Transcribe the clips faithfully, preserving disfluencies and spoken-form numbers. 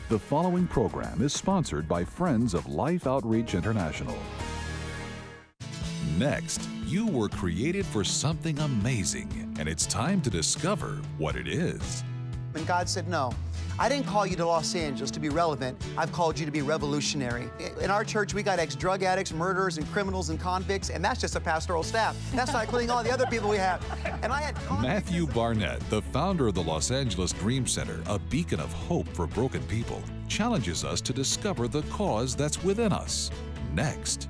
The following program is sponsored by Friends of Life Outreach International. Next, you were created for something amazing, and it's time to discover what it is. And God said, no, I didn't call you to Los Angeles to be relevant. I've called you to be revolutionary. In our church, we got ex-drug addicts, murderers, and criminals and convicts, and that's just a pastoral staff. That's not including all the other people we have. And I had Matthew Barnett, the founder of the Los Angeles Dream Center, a beacon of hope for broken people, challenges us to discover the cause that's within us. Next.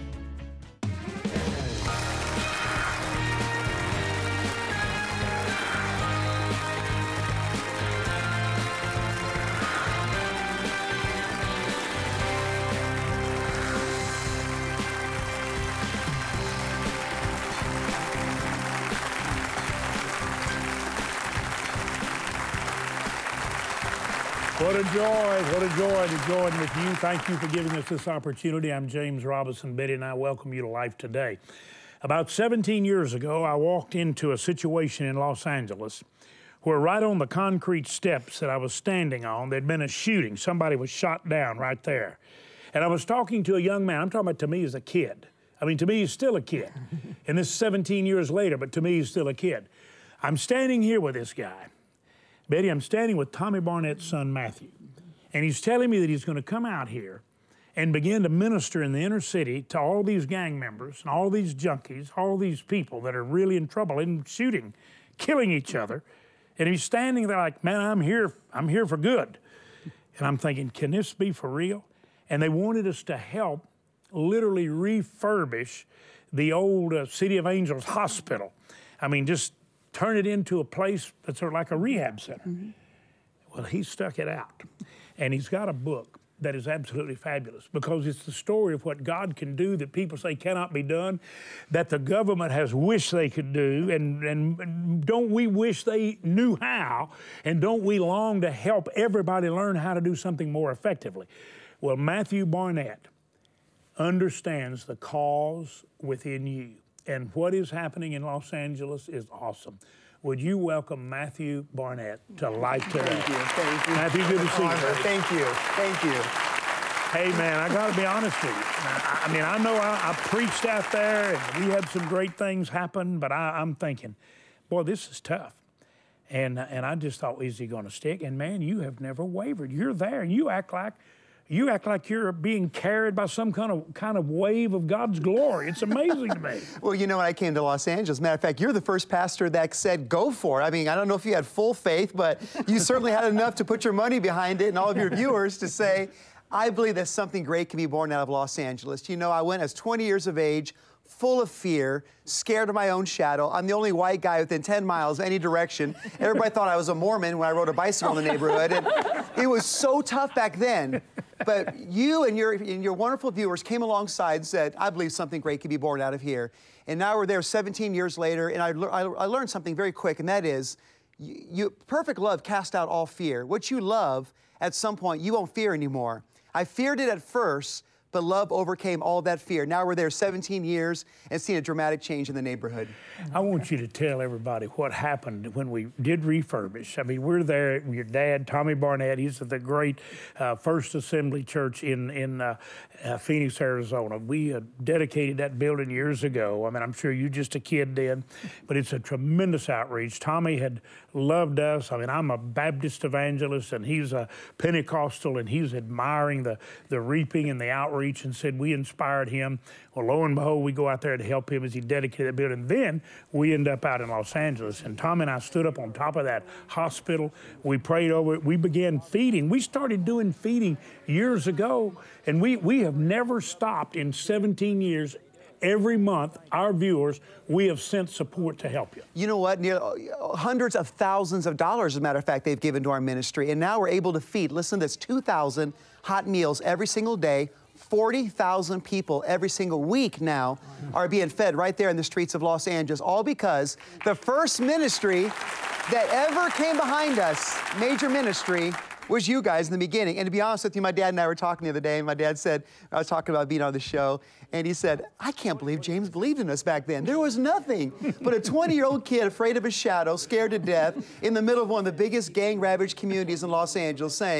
What a joy, what a joy to join with you. Thank you for giving us this opportunity. I'm James Robison. Betty and I welcome you to Life Today. About seventeen years ago, I walked into a situation in Los Angeles where right on the concrete steps that I was standing on, there'd been a shooting. Somebody was shot down right there. And I was talking to a young man. I'm talking about to me as a kid. I mean, to me, he's still a kid. And this is seventeen years later, but to me, he's still a kid. I'm standing here with this guy. Betty, I'm standing with Tommy Barnett's son, Matthew, and he's telling me that he's going to come out here and begin to minister in the inner city to all these gang members and all these junkies, all these people that are really in trouble and shooting, killing each other. And he's standing there like, man, I'm here, I'm here for good. And I'm thinking, can this be for real? And they wanted us to help literally refurbish the old uh, City of Angels Hospital. I mean, just turn it into a place that's sort of like a rehab center. Mm-hmm. Well, he stuck it out. And he's got a book that is absolutely fabulous because it's the story of what God can do that people say cannot be done, that the government has wished they could do, and, and don't we wish they knew how, and don't we long to help everybody learn how to do something more effectively? Well, Matthew Barnett understands the cause within you. And what is happening in Los Angeles is awesome. Would you welcome Matthew Barnett to Life Today? Thank you, thank you. Matthew, good to see you. Thank you, thank you. Hey, man, I got to be honest with you. I, I mean, I know I, I preached out there, and we had some great things happen, but I, I'm thinking, boy, this is tough. And, and I just thought, is he going to stick? And, man, you have never wavered. You're there, and you act like You act like you're being carried by some kind of kind of wave of God's glory. It's amazing to me. Well, you know, when I came to Los Angeles, matter of fact, you're the first pastor that said, go for it. I mean, I don't know if you had full faith, but you certainly had enough to put your money behind it and all of your viewers to say, I believe that something great can be born out of Los Angeles. You know, I went as twenty years of age, full of fear, scared of my own shadow. I'm the only white guy within ten miles any direction. Everybody thought I was a Mormon when I rode a bicycle in the neighborhood. And it was so tough back then. But you and your, and your wonderful viewers came alongside and said, I believe something great can be born out of here. And now we're there seventeen years later, and I, I, I learned something very quick, and that is, you, you, perfect love casts out all fear. What you love, at some point, you won't fear anymore. I feared it at first, but love overcame all that fear. Now we're there seventeen years and seen a dramatic change in the neighborhood. I want you to tell everybody what happened when we did refurbish. I mean, we're there, your dad, Tommy Barnett, he's at the great uh, First Assembly Church in, in uh, uh, Phoenix, Arizona. We uh, dedicated that building years ago. I mean, I'm sure you were just a kid then, but it's a tremendous outreach. Tommy had loved us. I mean, I'm a Baptist evangelist, and he's a Pentecostal, and he's admiring the, the reaping and the outreach, and said we inspired him. Well, lo and behold, we go out there to help him as he dedicated that building. Then we end up out in Los Angeles, and Tom and I stood up on top of that hospital. We prayed over it. We began feeding. We started doing feeding years ago, and we, we have never stopped in seventeen years. Every month, our viewers, we have sent support to help you. You know what? Near, hundreds of thousands of dollars, as a matter of fact, they've given to our ministry. And now we're able to feed, listen to this, two thousand hot meals every single day. forty thousand people every single week now are being fed right there in the streets of Los Angeles, all because the first ministry that ever came behind us, major ministry, was you guys in the beginning. And to be honest with you, my dad and I were talking the other day, and my dad said, I was talking about being on the show, and he said, I can't believe James believed in us back then. There was nothing but a twenty-year-old kid afraid of his shadow, scared to death, in the middle of one of the biggest gang-ravaged communities in Los Angeles, saying,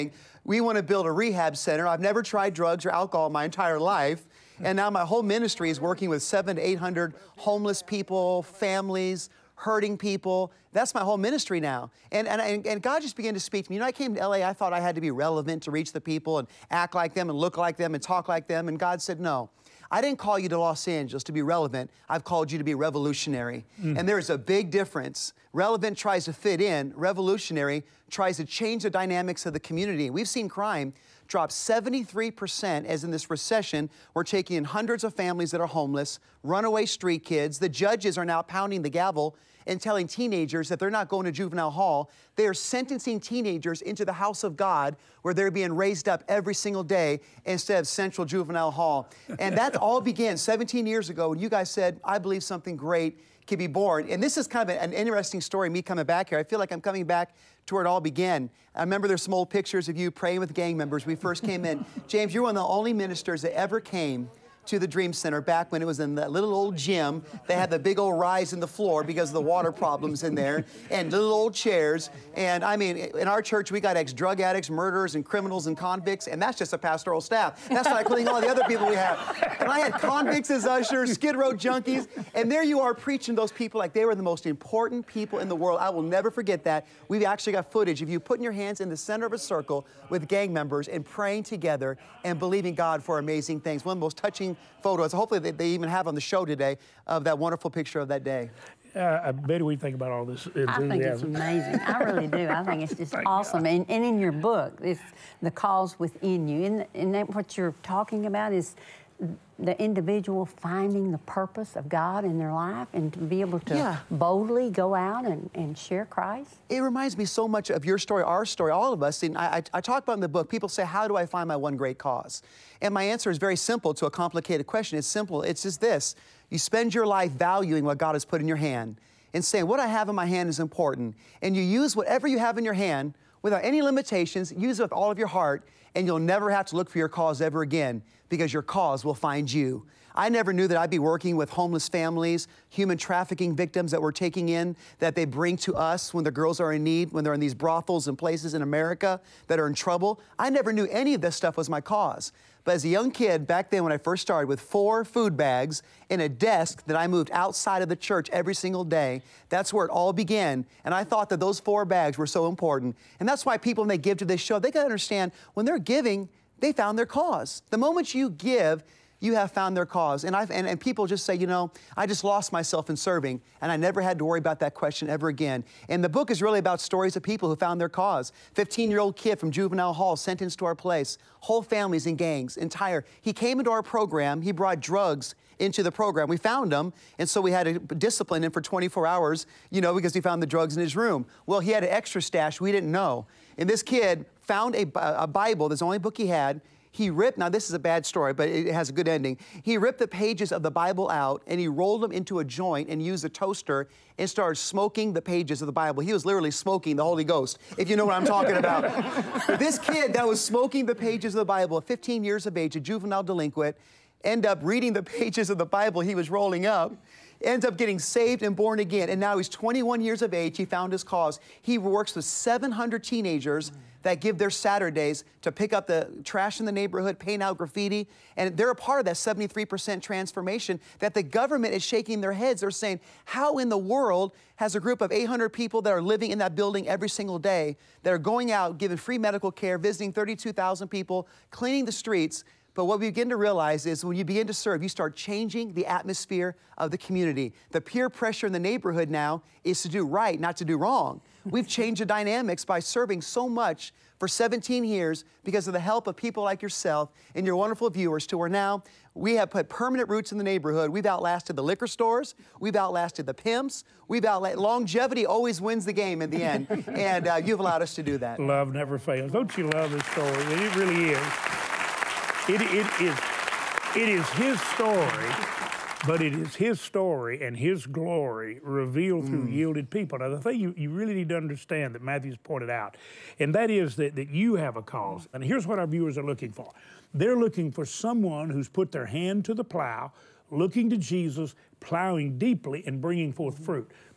we want to build a rehab center. I've never tried drugs or alcohol my entire life. And now my whole ministry is working with seven to eight hundred homeless people, families, hurting people. That's my whole ministry now. And, and, and God just began to speak to me. You know, I came to L A, I thought I had to be relevant to reach the people and act like them and look like them and talk like them. And God said, no. I didn't call you to Los Angeles to be relevant. I've called you to be revolutionary. Mm. And there's a big difference. Relevant tries to fit in. Revolutionary tries to change the dynamics of the community. We've seen crime drop seventy-three percent as in this recession. We're taking in hundreds of families that are homeless, runaway street kids. The judges are now pounding the gavel and telling teenagers that they're not going to juvenile hall. They are sentencing teenagers into the house of God where they're being raised up every single day instead of Central Juvenile Hall. And that all began seventeen years ago when you guys said, I believe something great can be born. And this is kind of an interesting story, me coming back here. I feel like I'm coming back to where it all began. I remember there's some old pictures of you praying with gang members. We first came in. James, you're one of the only ministers that ever came to the Dream Center back when it was in that little old gym. They had the big old rise in the floor because of the water problems in there, and little old chairs. And I mean, in our church, we got ex-drug addicts, murderers, and criminals and convicts, and that's just a pastoral staff. That's not including all the other people we have. And I had convicts as ushers, Skid Row junkies, and there you are preaching those people like they were the most important people in the world. I will never forget that. We've actually got footage of you putting your hands in the center of a circle with gang members and praying together and believing God for amazing things. One of the most touching photos, hopefully they, they even have on the show today, of that wonderful picture of that day. Uh, I bet we think about all this enthusiasm. I think it's amazing. I really do. I think it's just awesome. And, and in your book, it's the cause within you. And, and that what you're talking about is the individual finding the purpose of God in their life and to be able to yeah. boldly go out and, and share Christ. It reminds me so much of your story, our story, all of us. And I, I, I talk about in the book, people say, how do I find my one great cause? And my answer is very simple to a complicated question. It's simple. It's just this. You spend your life valuing what God has put in your hand and saying, what I have in my hand is important. And you use whatever you have in your hand without any limitations, use it with all of your heart, and you'll never have to look for your cause ever again because your cause will find you. I never knew that I'd be working with homeless families, human trafficking victims that we're taking in, that they bring to us when the girls are in need, when they're in these brothels and places in America that are in trouble. I never knew any of this stuff was my cause. But as a young kid, back then when I first started, with four food bags and a desk that I moved outside of the church every single day, that's where it all began. And I thought that those four bags were so important. And that's why people, when they give to this show, they got to understand, when they're giving, they found their cause. The moment you give, you have found their cause. And, I've, and, and people just say, you know, I just lost myself in serving, and I never had to worry about that question ever again. And the book is really about stories of people who found their cause. fifteen-year-old kid from juvenile hall sentenced to our place, whole families in gangs, entire. He came into our program, he brought drugs into the program. We found him, and so we had to discipline him for twenty-four hours, you know, because he found the drugs in his room. Well, he had an extra stash we didn't know. And this kid found a, a Bible, that's the only book he had. He ripped, now this is a bad story, but it has a good ending. He ripped the pages of the Bible out and he rolled them into a joint and used a toaster and started smoking the pages of the Bible. He was literally smoking the Holy Ghost, if you know what I'm talking about. This kid that was smoking the pages of the Bible at fifteen years of age, a juvenile delinquent, ended up reading the pages of the Bible he was rolling up, ends up getting saved and born again. And now he's twenty-one years of age. He found his cause. He works with seven hundred teenagers that give their Saturdays to pick up the trash in the neighborhood, paint out graffiti. And they're a part of that seventy-three percent transformation that the government is shaking their heads. They're saying, how in the world has a group of eight hundred people that are living in that building every single day, that are going out, giving free medical care, visiting thirty-two thousand people, cleaning the streets? But what we begin to realize is when you begin to serve, you start changing the atmosphere of the community. The peer pressure in the neighborhood now is to do right, not to do wrong. We've changed the dynamics by serving so much for seventeen years because of the help of people like yourself and your wonderful viewers, to where now we have put permanent roots in the neighborhood. We've outlasted the liquor stores. We've outlasted the pimps. We've outlasted, longevity always wins the game in the end. And uh, you've allowed us to do that. Love never fails. Don't you love this story? It really is. It, it, is, it is his story, but it is his story and his glory revealed through mm. yielded people. Now, the thing you, you really need to understand that Matthew's pointed out, and that is that, that you have a cause. And here's what our viewers are looking for. They're looking for someone who's put their hand to the plow, looking to Jesus, plowing deeply and bringing forth fruit.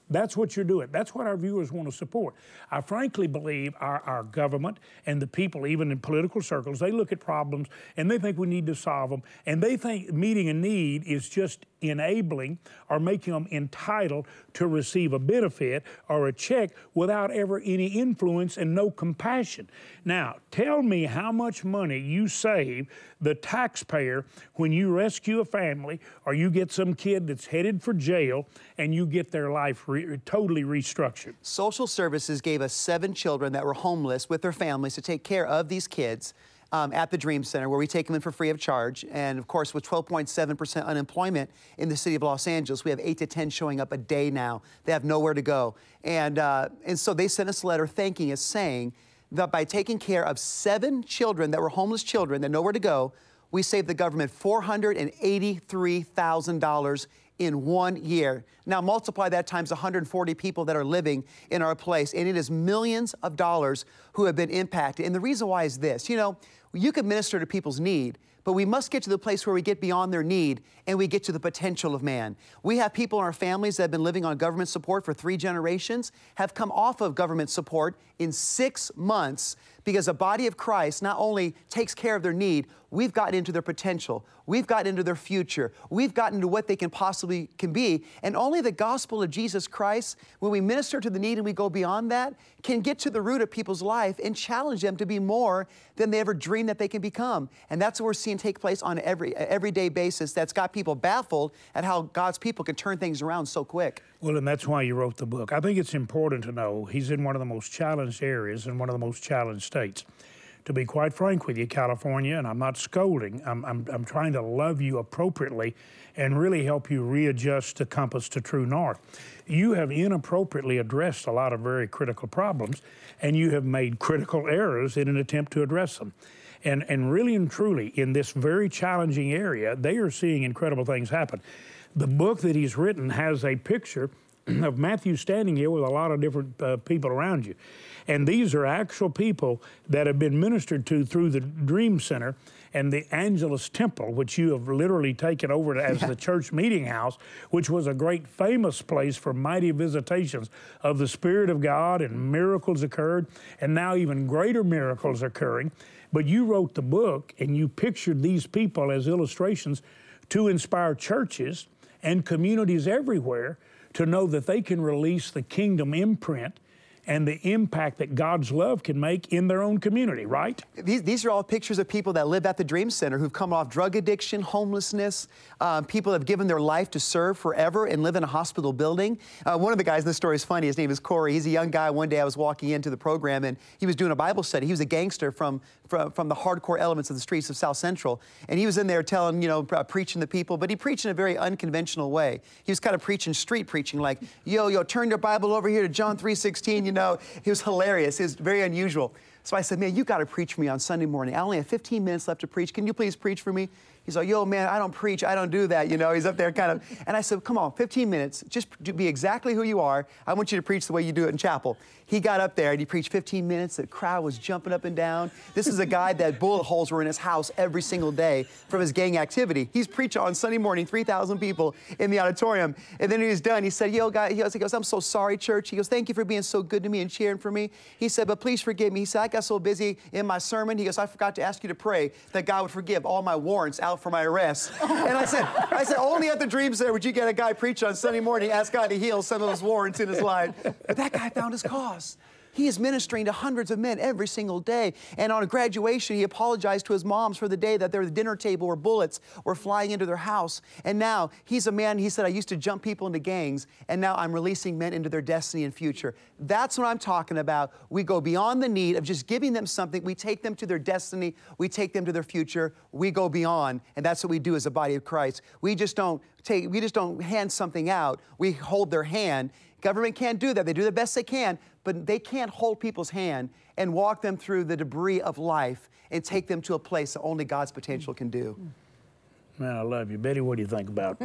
That's what you're doing. That's what our viewers want to support. I frankly believe our, our government and the people, even in political circles, they look at problems and they think we need to solve them. And they think meeting a need is just enabling or making them entitled to receive a benefit or a check without ever any influence and no compassion. Now, tell me how much money you save the taxpayer when you rescue a family or you get some kid that's headed for jail and you get their life re totally restructured. Social services gave us seven children that were homeless with their families to take care of these kids um, at the Dream Center, where we take them in for free of charge. And of course, with twelve point seven percent unemployment in the city of Los Angeles, we have eight to ten showing up a day now. They have nowhere to go. And, uh, and so they sent us a letter thanking us, saying that by taking care of seven children that were homeless children that nowhere to go, we saved the government four hundred eighty-three thousand dollars in one year. Now multiply that times one hundred forty people that are living in our place, and it is millions of dollars who have been impacted. And the reason why is this: you know, you can minister to people's need, but we must get to the place where we get beyond their need and we get to the potential of man. We have people in our families that have been living on government support for three generations, have come off of government support in six months because the body of Christ not only takes care of their need, we've gotten into their potential. We've gotten into their future. We've gotten into what they can possibly can be. And only the gospel of Jesus Christ, when we minister to the need and we go beyond that, can get to the root of people's life and challenge them to be more than they ever dreamed that they can become. And that's what we're seeing take place on every everyday basis. That's got people baffled at how God's people can turn things around so quick. Well, and that's why you wrote the book. I think it's important to know he's in one of the most challenged areas and one of the most challenged states. To be quite frank with you, California, and I'm not scolding, I'm, I'm, I'm trying to love you appropriately and really help you readjust the compass to true north. You have inappropriately addressed a lot of very critical problems, and you have made critical errors in an attempt to address them. And, and really and truly, in this very challenging area, they are seeing incredible things happen. The book that he's written has a picture of Matthew standing here with a lot of different uh, people around you. And these are actual people that have been ministered to through the Dream Center and the Angelus Temple, which you have literally taken over as yeah. the church meeting house, which was a great famous place for mighty visitations of the Spirit of God, and miracles occurred, and now even greater miracles are occurring. But you wrote the book and you pictured these people as illustrations to inspire churches and communities everywhere to know that they can release the kingdom imprint and the impact that God's love can make in their own community, right? These, these are all pictures of people that live at the Dream Center who've come off drug addiction, homelessness, um, people that have given their life to serve forever and live in a hospital building. Uh, one of the guys in this story is funny. His name is Corey. He's a young guy. One day I was walking into the program and he was doing a Bible study. He was a gangster from, from, from the hardcore elements of the streets of South Central. And he was in there telling, you know, preaching to people, but he preached in a very unconventional way. He was kind of preaching street preaching, like, yo, yo, turn your Bible over here to John three sixteen, you know. He was hilarious. He was very unusual. So I said, man, you got to preach for me on Sunday morning. I only have fifteen minutes left to preach. Can you please preach for me? He's like, yo, man, I don't preach. I don't do that. You know, he's up there kind of. And I said, come on, fifteen minutes. Just be exactly who you are. I want you to preach the way you do it in chapel. He got up there and he preached fifteen minutes. The crowd was jumping up and down. This is a guy that bullet holes were in his house every single day from his gang activity. He's preaching on Sunday morning, three thousand people in the auditorium. And then he was done. He said, yo, guy, he goes, he goes, I'm so sorry, church. He goes, thank you for being so good to me and cheering for me. He said, but please forgive me. He said, I got so busy in my sermon. He goes, I forgot to ask you to pray that God would forgive all my warrants out for my arrest. And I said, I said, only at the Dream Center would you get a guy preach on Sunday morning, ask God to heal some of those warrants in his life. But that guy found his cause. He is ministering to hundreds of men every single day. And on a graduation, he apologized to his moms for the day that their dinner table where bullets were flying into their house. And now he's a man, he said, I used to jump people into gangs, and now I'm releasing men into their destiny and future. That's what I'm talking about. We go beyond the need of just giving them something. We take them to their destiny. We take them to their future. We go beyond. And that's what we do as a body of Christ. We just don't take, we just don't hand something out. We hold their hand. Government can't do that. They do the best they can, but they can't hold people's hand and walk them through the debris of life and take them to a place that only God's potential can do. Man, I love you. Betty, what do you think about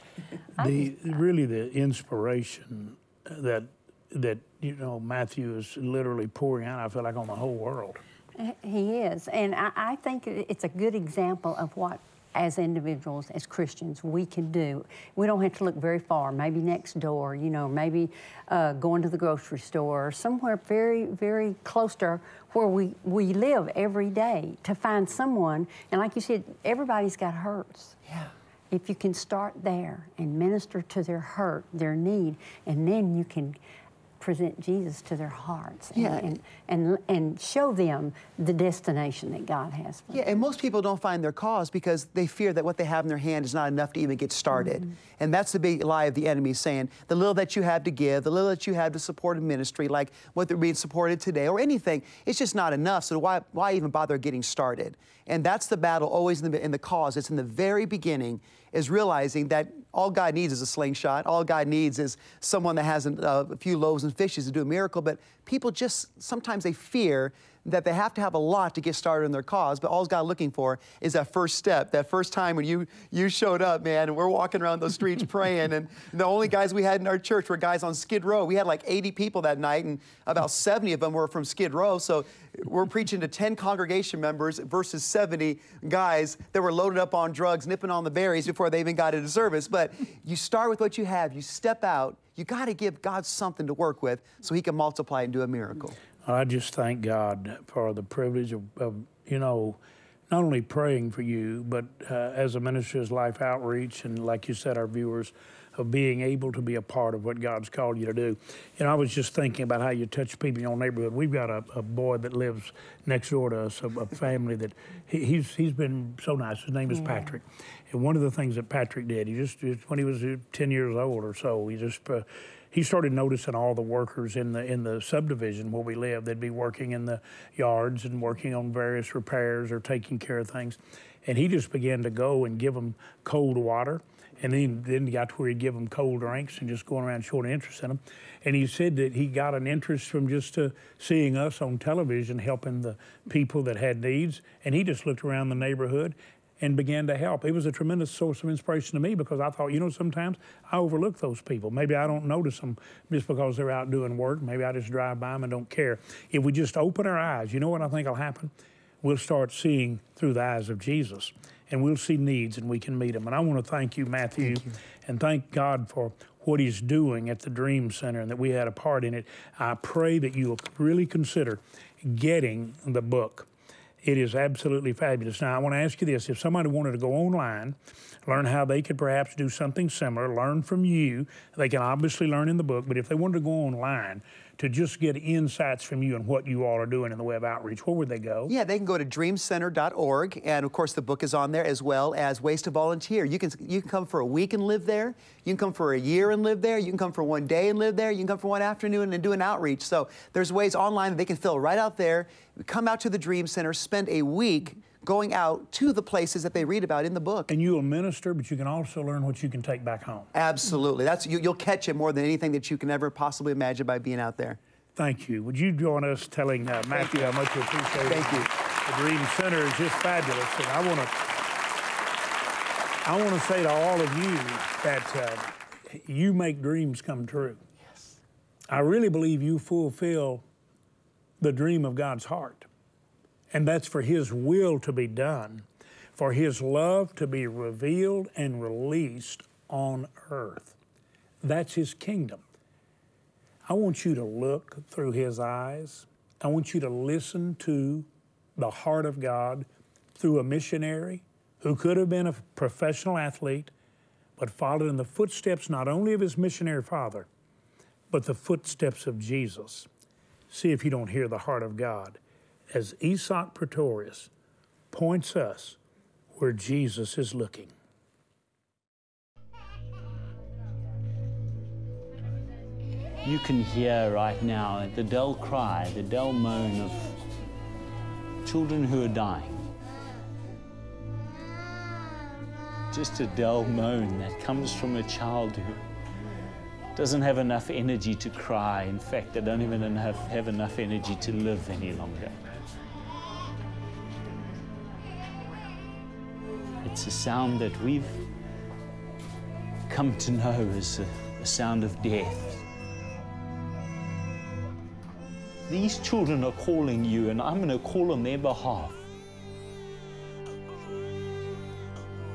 the really the inspiration that that you know Matthew is literally pouring out, I feel like, on the whole world? He is, and I, I think it's a good example of what as individuals, as Christians, we can do. We don't have to look very far, maybe next door, you know, maybe uh, going to the grocery store or somewhere very, very close to where we, we live every day to find someone. And like you said, everybody's got hurts. Yeah. If you can start there and minister to their hurt, their need, and then you can present Jesus to their hearts and, Yeah. and, and, and show them the destination that God has for them. Yeah, and most people don't find their cause because they fear that what they have in their hand is not enough to even get started. Mm-hmm. And that's the big lie of the enemy, saying the little that you have to give, the little that you have to support a ministry, like what they're being supported today or anything, it's just not enough. So why, why even bother getting started? And that's the battle always in the, in the cause. It's in the very beginning, is realizing that all God needs is a slingshot. All God needs is someone that has an, uh, a few loaves and fishes to do a miracle. But people just, sometimes they fear that they have to have a lot to get started in their cause, but all God's looking for is that first step, that first time when you you showed up, man, and we're walking around those streets praying, and the only guys we had in our church were guys on Skid Row. We had like eighty people that night, and about seventy of them were from Skid Row, so we're preaching to ten congregation members versus seventy guys that were loaded up on drugs, nipping on the berries before they even got into service. But you start with what you have, you step out, you got to give God something to work with so He can multiply and do a miracle. I just thank God for the privilege of, of you know, not only praying for you, but uh, as a minister of Life Outreach, and like you said, our viewers, of being able to be a part of what God's called you to do. You know, I was just thinking about how you touch people in your neighborhood. We've got a, a boy that lives next door to us, a, a family that he, he's he's been so nice. His name is yeah. Patrick. And one of the things that Patrick did, he just, just when he was ten years old or so, he just uh, he started noticing all the workers in the in the subdivision where we live. They'd be working in the yards and working on various repairs or taking care of things. And he just began to go and give them cold water. And then, then he got to where he'd give them cold drinks and just going around showing interest in them. And he said that he got an interest from just uh, seeing us on television helping the people that had needs. And he just looked around the neighborhood and began to help. It was a tremendous source of inspiration to me because I thought, you know, sometimes I overlook those people. Maybe I don't notice them just because they're out doing work. Maybe I just drive by them and don't care. If we just open our eyes, you know what I think will happen? We'll start seeing through the eyes of Jesus. And we'll see needs and we can meet them. And I want to thank you, Matthew, thank you. and thank God for what He's doing at the Dream Center and that we had a part in it. I pray that you'll really consider getting the book. It is absolutely fabulous. Now, I want to ask you this. If somebody wanted to go online, learn how they could perhaps do something similar, learn from you, they can obviously learn in the book, but if they wanted to go online to just get insights from you and what you all are doing in the way of outreach, where would they go? Yeah, they can go to dream center dot org, and of course the book is on there, as well as ways to volunteer. You can you can come for a week and live there. You can come for a year and live there. You can come for one day and live there. You can come for one afternoon and do an outreach. So there's ways online that they can fill right out there. Come out to the Dream Center, spend a week going out to the places that they read about in the book. And you will minister, but you can also learn what you can take back home. Absolutely. That's you, you'll catch it more than anything that you can ever possibly imagine by being out there. Thank you. Would you join us telling uh, Matthew how much you appreciate it? Thank you. The Dream Center is just fabulous, and I want to I want to say to all of you that uh, you make dreams come true. Yes. I really believe you fulfill the dream of God's heart. And that's for His will to be done, for His love to be revealed and released on earth. That's His kingdom. I want you to look through His eyes. I want you to listen to the heart of God through a missionary who could have been a professional athlete, but followed in the footsteps not only of his missionary father, but the footsteps of Jesus. See if you don't hear the heart of God as Isak Pretorius points us where Jesus is looking. You can hear right now the dull cry, the dull moan of children who are dying. Just a dull moan that comes from a child who doesn't have enough energy to cry. In fact, they don't even have, have enough energy to live any longer. It's a sound that we've come to know as a, a sound of death. These children are calling you, and I'm going to call on their behalf.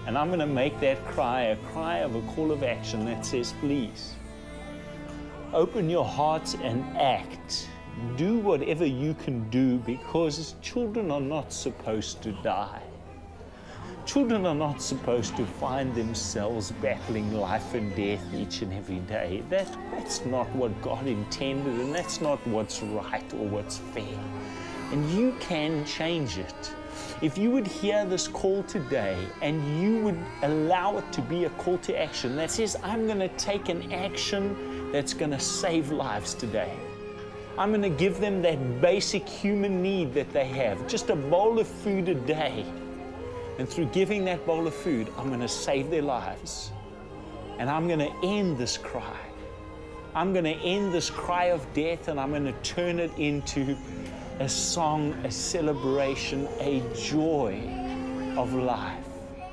And I'm going to make that cry a cry of a call of action that says, please, open your hearts and act. Do whatever you can do, because children are not supposed to die. Children are not supposed to find themselves battling life and death each and every day. That, that's not what God intended, and that's not what's right or what's fair. And you can change it. If you would hear this call today and you would allow it to be a call to action that says, I'm going to take an action that's going to save lives today. I'm going to give them that basic human need that they have, just a bowl of food a day. And through giving that bowl of food, I'm going to save their lives. And I'm going to end this cry. I'm going to end this cry of death, and I'm going to turn it into a song, a celebration, a joy of life.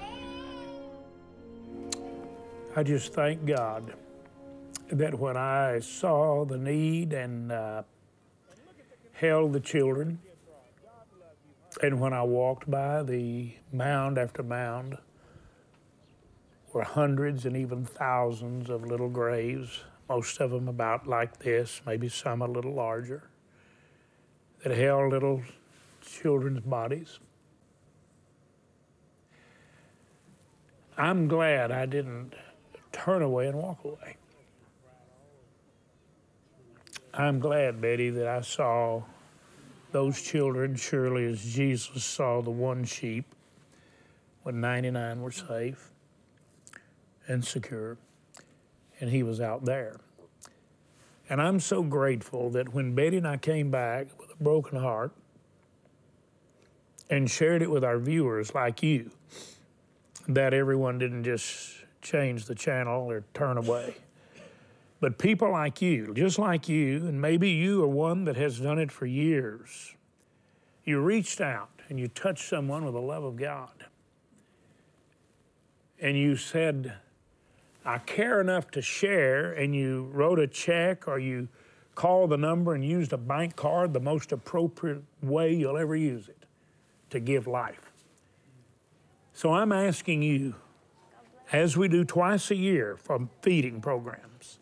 I just thank God that when I saw the need and uh, held the children, and when I walked by the mound after mound, were hundreds and even thousands of little graves, most of them about like this, maybe some a little larger, that held little children's bodies. I'm glad I didn't turn away and walk away. I'm glad, Betty, that I saw those children surely as Jesus saw the one sheep when ninety-nine were safe and secure, and he was out there. And I'm so grateful that when Betty and I came back with a broken heart and shared it with our viewers like you, that everyone didn't just change the channel or turn away. But people like you, just like you, and maybe you are one that has done it for years, you reached out and you touched someone with the love of God. And you said, I care enough to share, and you wrote a check or you called the number and used a bank card, the most appropriate way you'll ever use it to give life. So I'm asking you, as we do twice a year for feeding programs,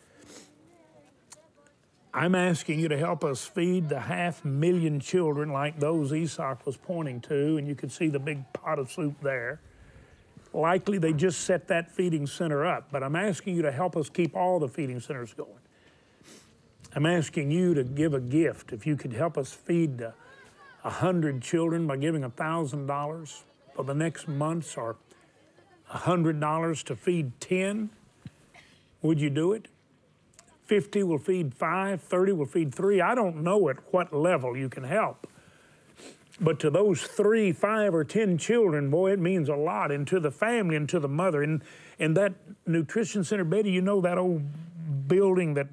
I'm asking you to help us feed the half million children like those Isak was pointing to, and you can see the big pot of soup there. Likely they just set that feeding center up, but I'm asking you to help us keep all the feeding centers going. I'm asking you to give a gift. If you could help us feed a uh, hundred children by giving one thousand dollars for the next months, or one hundred dollars to feed ten, would you do it? fifty will feed five, thirty will feed three. I don't know at what level you can help. But to those three, five, or ten children, boy, it means a lot. And to the family and to the mother. And, and that nutrition center, Betty, you know that old building, that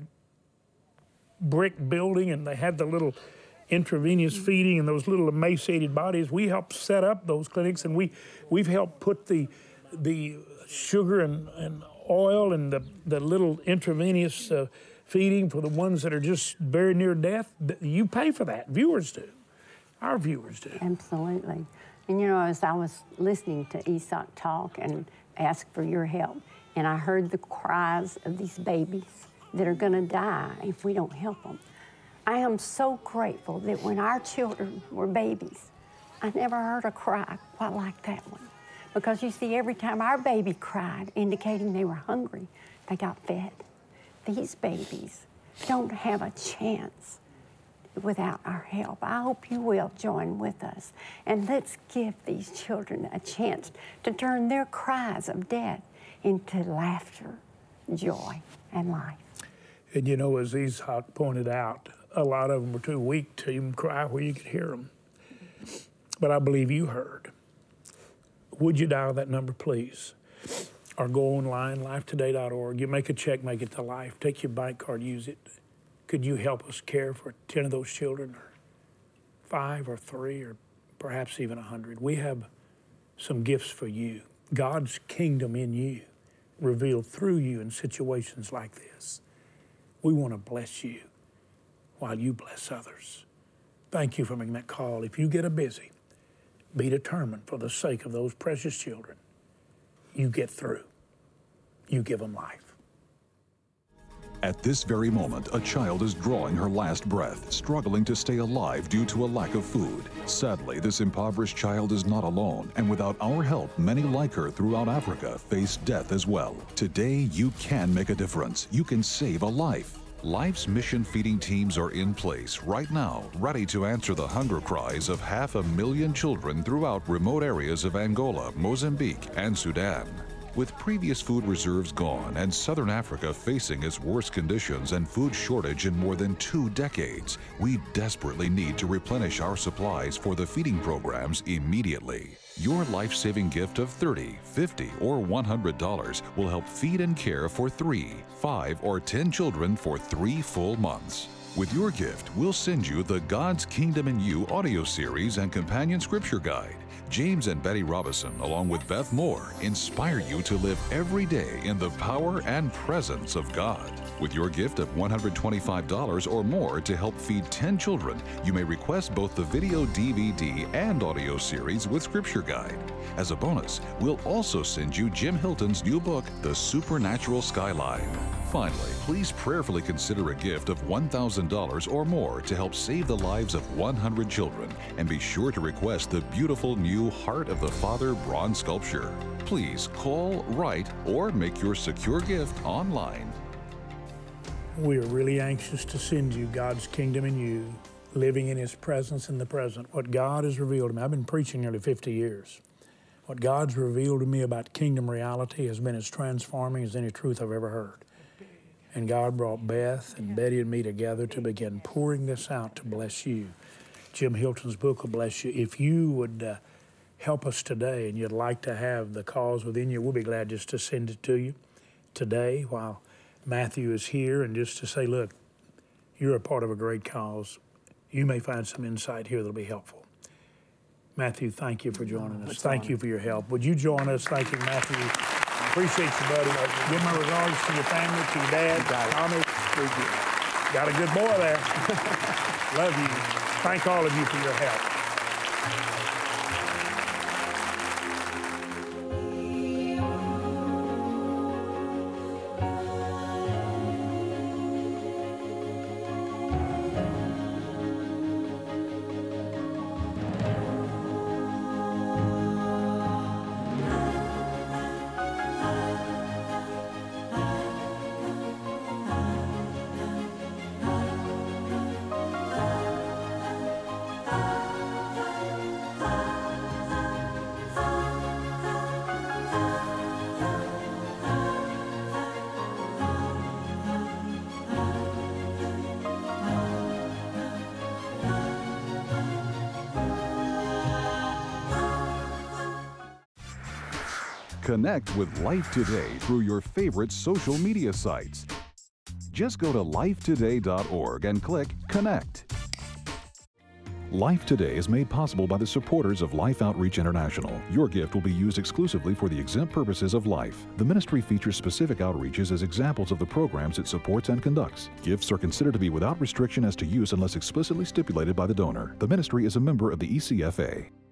brick building, and they had the little intravenous feeding and those little emaciated bodies. We helped set up those clinics, and we, we've helped put the, the sugar and, and oil and the, the little intravenous uh, feeding for the ones that are just very near death. You pay for that. Viewers do. Our viewers do. Absolutely. And you know, as I was listening to Isak talk and ask for your help, and I heard the cries of these babies that are going to die if we don't help them, I am so grateful that when our children were babies, I never heard a cry quite like that one. Because you see, every time our baby cried, indicating they were hungry, they got fed. These babies don't have a chance without our help. I hope you will join with us, and let's give these children a chance to turn their cries of death into laughter, joy, and life. And you know, as Isak pointed out, a lot of them were too weak to even cry where you could hear them. But I believe you heard. Would you dial that number, please? Or go online, life today dot org. You make a check, make it to Life. Take your bank card, use it. Could you help us care for ten of those children, or five, or three, or perhaps even a hundred? We have some gifts for you. God's kingdom in you, revealed through you in situations like this. We want to bless you while you bless others. Thank you for making that call. If you get a busy, be determined for the sake of those precious children you get through. You give them life. At this very moment, a child is drawing her last breath, struggling to stay alive due to a lack of food. Sadly, this impoverished child is not alone, and without our help, many like her throughout Africa face death as well. Today, you can make a difference. You can save a life. Life's mission feeding teams are in place right now, ready to answer the hunger cries of half a million children throughout remote areas of Angola, Mozambique, and Sudan. With previous food reserves gone and Southern Africa facing its worst conditions and food shortage in more than two decades, we desperately need to replenish our supplies for the feeding programs immediately. Your life-saving gift of thirty dollars, fifty dollars, or one hundred dollars will help feed and care for three, five, or ten children for three full months. With your gift, we'll send you the God's Kingdom in You audio series and companion scripture guide. James and Betty Robison, along with Beth Moore, inspire you to live every day in the power and presence of God. With your gift of one hundred twenty-five dollars or more to help feed ten children, you may request both the video D V D and audio series with scripture guide. As a bonus, we'll also send you Jim Hilton's new book, The Supernatural Skyline. Finally, please prayerfully consider a gift of one thousand dollars or more to help save the lives of one hundred children, and be sure to request the beautiful new Heart of the Father bronze sculpture. Please call, write, or make your secure gift online. We are really anxious to send you God's Kingdom in You, living in His presence in the present. What God has revealed to me, I've been preaching nearly fifty years. What God's revealed to me about kingdom reality has been as transforming as any truth I've ever heard. And God brought Beth and Betty and me together to begin pouring this out to bless you. Jim Hilton's book will bless you. If you would uh, help us today and you'd like to have the cause within you, we'll be glad just to send it to you today while Matthew is here, and just to say, look, you're a part of a great cause. You may find some insight here that'll be helpful. Matthew, thank you for joining us. Thank you for your help. Would you join us? Thank you, Matthew. Appreciate you, buddy. Give my regards to your family, to your dad, Tommy. Got a good boy there. Love you. Thank all of you for your help. Connect with Life Today through your favorite social media sites. Just go to life today dot org and click Connect. Life Today is made possible by the supporters of Life Outreach International. Your gift will be used exclusively for the exempt purposes of life. The ministry features specific outreaches as examples of the programs it supports and conducts. Gifts are considered to be without restriction as to use unless explicitly stipulated by the donor. The ministry is a member of the E C F A.